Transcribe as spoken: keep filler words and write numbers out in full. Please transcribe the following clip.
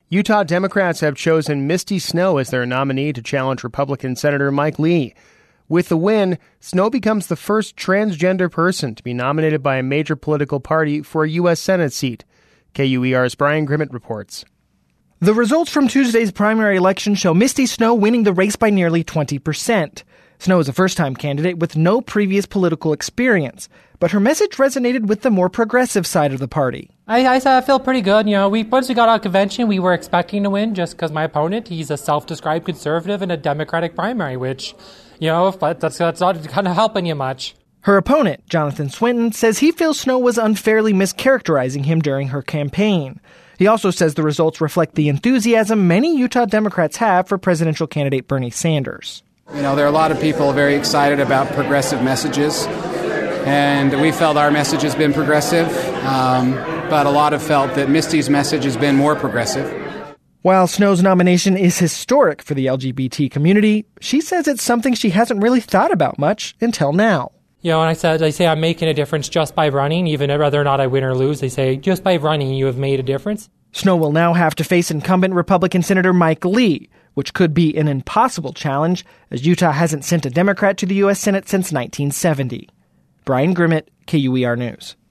Utah Democrats have chosen Misty Snow as their nominee to challenge Republican Senator Mike Lee. With the win, Snow becomes the first transgender person to be nominated by a major political party for a U S Senate seat. K U E R's Brian Grimmett reports. The results from Tuesday's primary election show Misty Snow winning the race by nearly twenty percent. Snow is a first-time candidate with no previous political experience, but her message resonated with the more progressive side of the party. I, I feel pretty good. You know, we once we got out of convention, we were expecting to win just because my opponent, he's a self-described conservative in a Democratic primary, which, you know, but that's, that's not kind of helping you much. Her opponent, Jonathan Swinton, says he feels Snow was unfairly mischaracterizing him during her campaign. He also says the results reflect the enthusiasm many Utah Democrats have for presidential candidate Bernie Sanders. You know, there are a lot of people very excited about progressive messages, and we felt our message has been progressive, um, but a lot have felt that Misty's message has been more progressive. While Snow's nomination is historic for the L G B T community, she says it's something she hasn't really thought about much until now. You know, and I said, I say I'm making a difference just by running, even whether or not I win or lose. They say, just by running, you have made a difference. Snow will now have to face incumbent Republican Senator Mike Lee, which could be an impossible challenge, as Utah hasn't sent a Democrat to the U S Senate since nineteen seventy. Brian Grimmett, K U E R News.